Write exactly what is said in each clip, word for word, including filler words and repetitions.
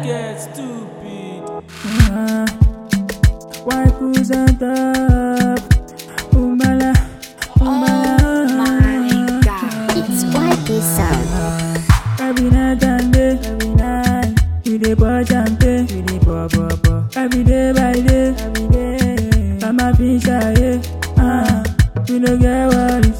get stupid. Uh, White cruise on top. Umbala, umbala. Oh my god, it's Whitey sound. Every night and day, every night we dey pour champagne, we dey pour pour pour. Every day by day, every day I'm a fish aye. Ah, we no get worries.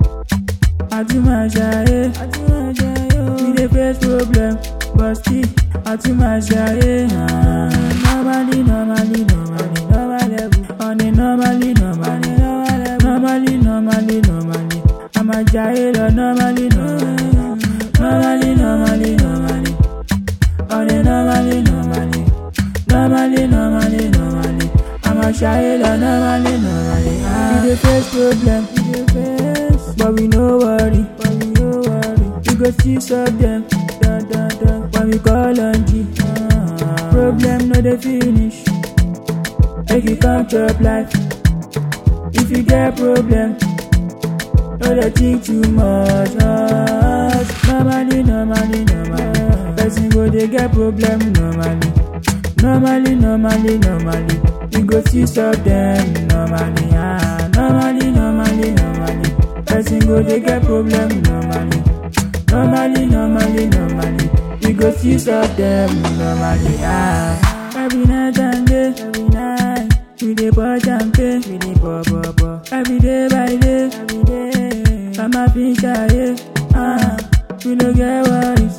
Atumasha aye, atumasha aye. We dey face problem, but still atumasha aye. Ah, normally, normally, normally, normally, on a normally, normally, normally, normally, normally. I'm a jail, normally, normally. Normally, normally, normally. On a normally, normally. Normally, normally, normally. I'm a child, normally, normally. Ah. We dey face problem, we dey face, but we no worry, but we no worry. We go see solve them, da da da. When we call on G, ah. Problem no dey finish. Make you come chop life. If you get problem, no dey think too much. Ah. Normally, normally, normally. Person go dey get problem normally. Normally, normally, normally. We go see solve them normally. Ah, normally, normally, normally. Person go dey get problem normally. Normally, normally, normally. We go see solve them normally. Ah, every night and day, every night we dey pour champagne, we dey pour pour pour. Every day by day, every day I'm a fish aye. Ah, we no get worries.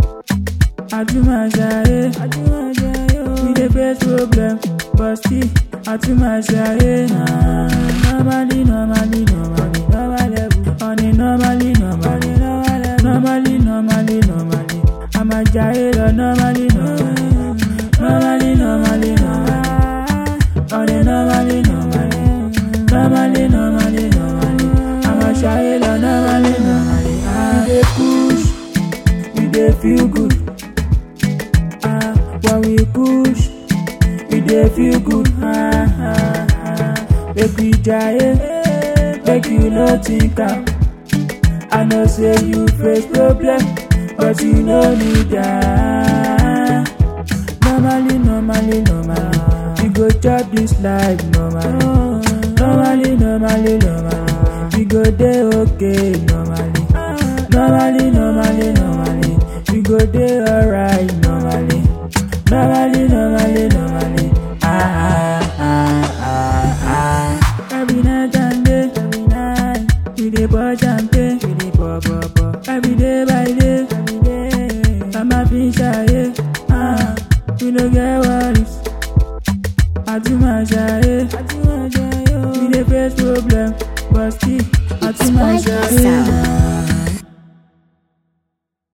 Atumasha aye, atumasha aye. We dey face problem, but still atumasha aye. Ah, normally, normally, normally, normally. On a normally, normally, normally, normally, normally. I'm a jail, normally, normally, normally, normally, normally. On a normally, normally, normally, normally, normally. I'm a child, normally, normally. Ah, we dey push, we dey feel good. Ah, when we push, we dey feel good. Ah, ah, ah. Make we jaye, make you no think am. I know say you face problem, but you no need that. Normally, normally, normally. We go chop this life normally. Normally, normally, normally. We go dey okay normally. Normally, normally, normally. We go dey alright normally. Normally, normally, normally. Ah, ah, ah, ah, ah. Every night and day, every night we dey pour champagne, we dey pour pour pour. Every day by day, every day I'm a fish aye. Ah, we no get worries. Atumasha aye, atumasha aye. We dey face problem, but still atumasha aye.